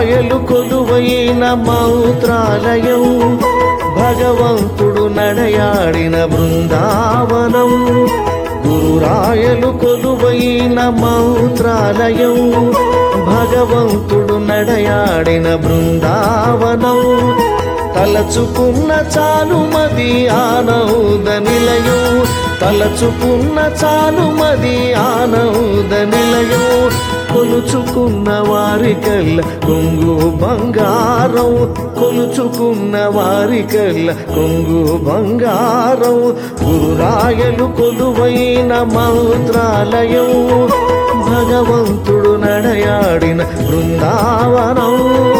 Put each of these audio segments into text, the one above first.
గురురాయలు కొలువైన మంత్రాలయం, భగవంతుడు నడయాడిన బృందావనం. గురురాయలు కొలువైన మంత్రాలయం, భగవంతుడు నడయాడిన బృందావనం. తలచుకున్న చాలు మది ఆనంద నిలయం, తలచుకున్న చాలు మది ఆనంద నిలయం. కొలుచుకున్న వారికల్ల కొంగు బంగారం, కొలుచుకున్న వారికల్ల కొంగు బంగారం. గురురాయలు కొలువైన మంత్రాలయం, భగవంతుడు నడయాడిన బృందావనం.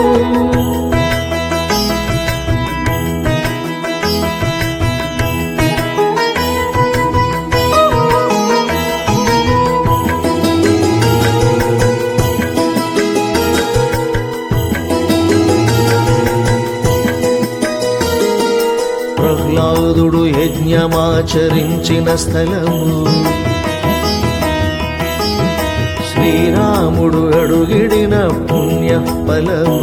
ప్రహ్లాదుడు యజ్ఞమాచరించిన స్థలము, శ్రీరాముడు అడుగిడిన పుణ్య ఫలము.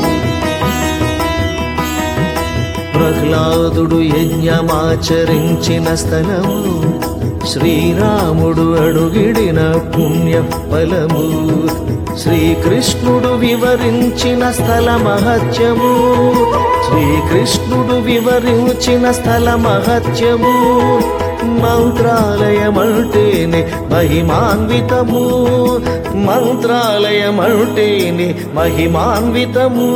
ప్రహ్లాదుడు యజ్ఞమాచరించిన స్థలము, శ్రీరాముడు అడుగిడిన పుణ్య ఫలము. శ్రీకృష్ణుడు వివరించిన స్థల మహత్యము, శ్రీకృష్ణుడు వివరించిన స్థల మహత్యము. మంత్రాలయమంటేనే మహిమాన్వితము, మంత్రాలయమంటేనే మహిమాన్వితము.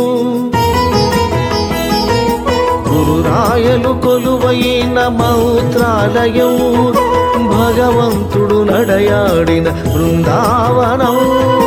గురురాయలు కొలువైన మంత్రాలయం, భగవంతుడు నడయాడిన బృందావనం.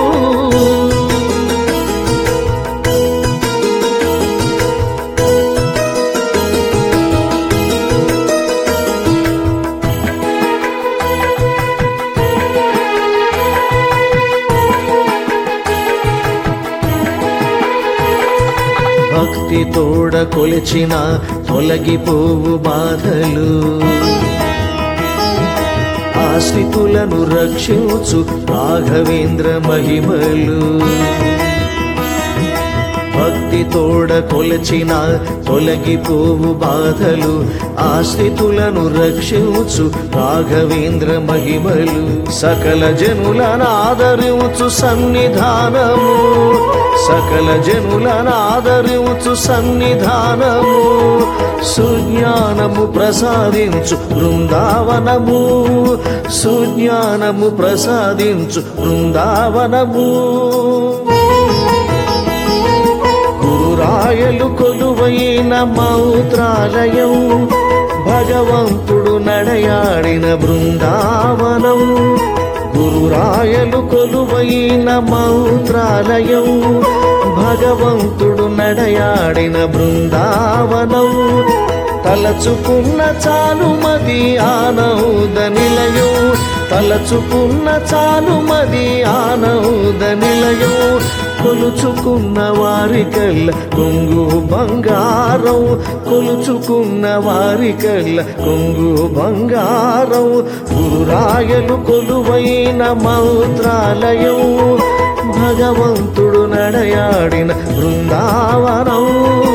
భక్తి తోడ కొలిచిన తొలగిపోవు బాధలు, ఆశ్రితులను రక్షించు రాఘవేంద్ర మహిమలు. భక్తి తోడ కొలచిన తొలగిపోవు బాధలు, ఆశ్రితులను రక్షించు రాఘవేంద్ర మహిమలు. సకల జనులను ఆదరించు సన్నిధానము, సకల జనులను ఆదరించు సన్నిధానము. సుజ్ఞానము ప్రసాదించు బృందావనము, సుజ్ఞానము ప్రసాదించు బృందావనము. గురురాయలు కొలువైన మంత్రాలయం, భగవంతుడు నడయాడిన బృందావనం. గురురాయలు కొలువైన మంత్రాలయం, భగవంతుడు నడయాడిన బృందావనం. తలచుకున్న చాలు మది ఆనంద నిలయం, తలచుకున్న చాలు మది ఆనంద నిలయం. కొలుచుకున్న వారికల్ల కొంగు బంగారం, కొలుచుకున్న వారికల్ల కొంగు బంగారం. గురురాయలు కొలువైన మంత్రాలయం, భగవంతుడు నడయాడిన బృందావనం.